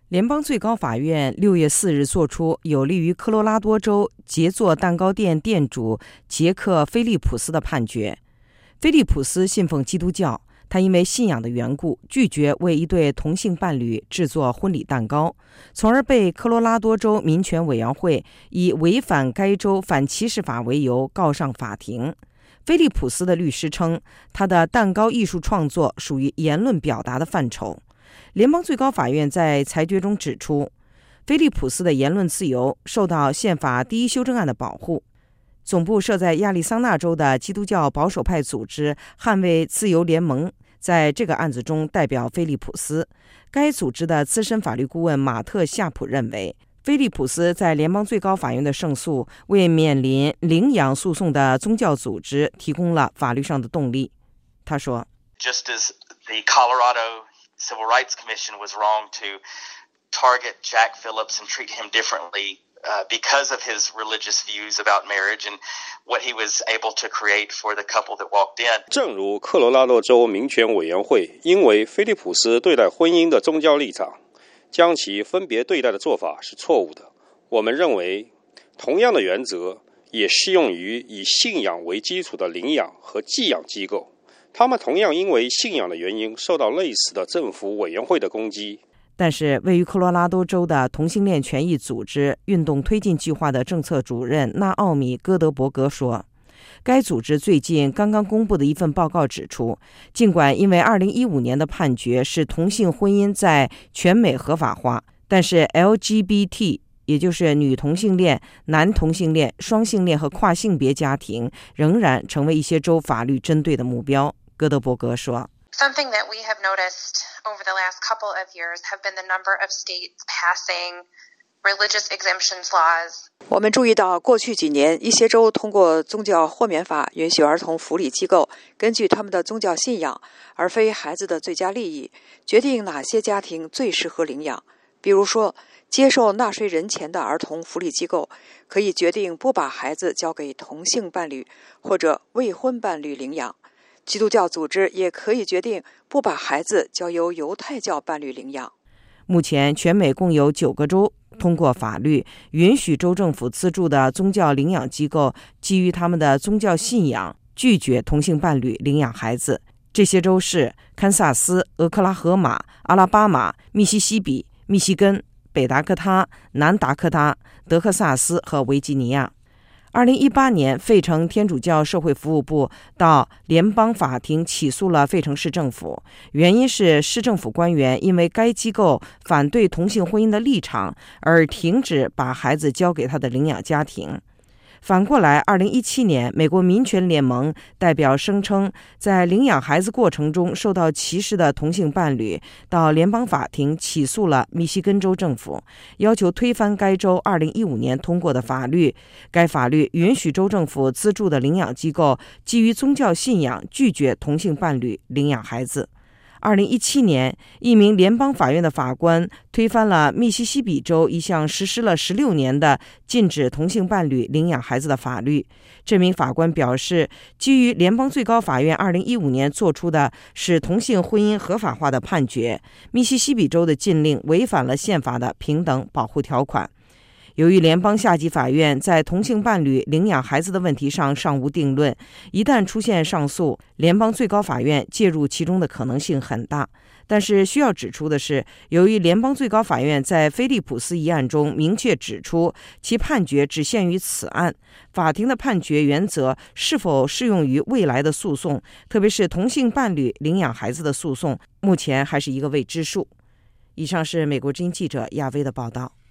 联邦最高法院6月4日作出有利于科罗拉多州杰作蛋糕店店主杰克·菲利普斯的判决。菲利普斯信奉基督教，他因为信仰的缘故拒绝为一对同性伴侣制作婚礼蛋糕，从而被科罗拉多州民权委员会以违反该州反歧视法为由告上法庭。菲利普斯的律师称，他的蛋糕艺术创作属于言论表达的范畴。联邦最高法院在裁决中指出，菲利普斯的言论自由受到宪法第一修正案的保护。总部设在亚利桑那州的基督教保守派组织捍卫自由联盟在这个案子中代表菲利普斯。该组织的资深法律顾问马特·夏普认为，菲利普斯在联邦最高法院的胜诉为面临领养诉讼的宗教组织提供了法律上的动力。他说 Just as the Colorado Civil Rights Commission was wrong to target Jack Phillips and treat him differently because of his religious views about marriage and what he was able to create for the couple that walked in. 正如科罗拉多州民权委员会因为菲利普斯对待婚姻的宗教立场，将其分别对待的做法是错误的。我们认为，同样的原则也适用于以信仰为基础的领养和寄养机构。他们同样因为信仰的原因受到类似的政府委员会的攻击。 但是，位于科罗拉多州的同性恋权益组织运动推进计划的政策主任纳奥米·戈德伯格说，该组织最近刚刚公布的一份报告指出，尽管因为2015年的判决使同性婚姻在全美合法化，但是 LGBT 也就是女同性恋、男同性恋、双性恋和跨性别家庭仍然成为一些州法律针对的目标。戈德伯格说， Something that we have noticed over the last couple of years have been the number of states passing religious exemptions laws. 我们注意到，过去几年，一些州通过宗教豁免法，允许儿童福利机构根据他们的宗教信仰，而非孩子的最佳利益，决定哪些家庭最适合领养。比如说，接受纳税人钱的儿童福利机构可以决定不把孩子交给同性伴侣或者未婚伴侣领养。基督教组织也可以决定不把孩子交由犹太教伴侣领养。 目前，全美共有9个州通过法律，允许州政府资助的宗教领养机构基于他们的宗教信仰，拒绝同性伴侣领养孩子。这些州是堪萨斯、俄克拉荷马、阿拉巴马、密西西比、密西根、北达科他、南达科他、德克萨斯和维吉尼亚。2018年，费城天主教社会服务部到联邦法庭起诉了费城市政府，原因是市政府官员因为该机构反对同性婚姻的立场而停止把孩子交给他的领养家庭。反过来，2017年，美国民权联盟代表声称，在领养孩子过程中受到歧视的同性伴侣到联邦法庭起诉了密西根州政府，要求推翻该州2015年通过的法律。该法律允许州政府资助的领养机构基于宗教信仰拒绝同性伴侣领养孩子。2017年，一名联邦法院的法官推翻了密西西比州一项实施了16年的禁止同性伴侣领养孩子的法律。这名法官表示，基于联邦最高法院2015年做出的使同性婚姻合法化的判决，密西西比州的禁令违反了宪法的平等保护条款。由于联邦下级法院在同性伴侣领养孩子的问题上尚无定论，一旦出现上诉，联邦最高法院介入其中的可能性很大。但是需要指出的是，由于联邦最高法院在菲利普斯一案中明确指出其判决只限于此案，法庭的判决原则是否适用于未来的诉讼，特别是同性伴侣领养孩子的诉讼，目前还是一个未知数。以上是美国之音记者亚薇的报道。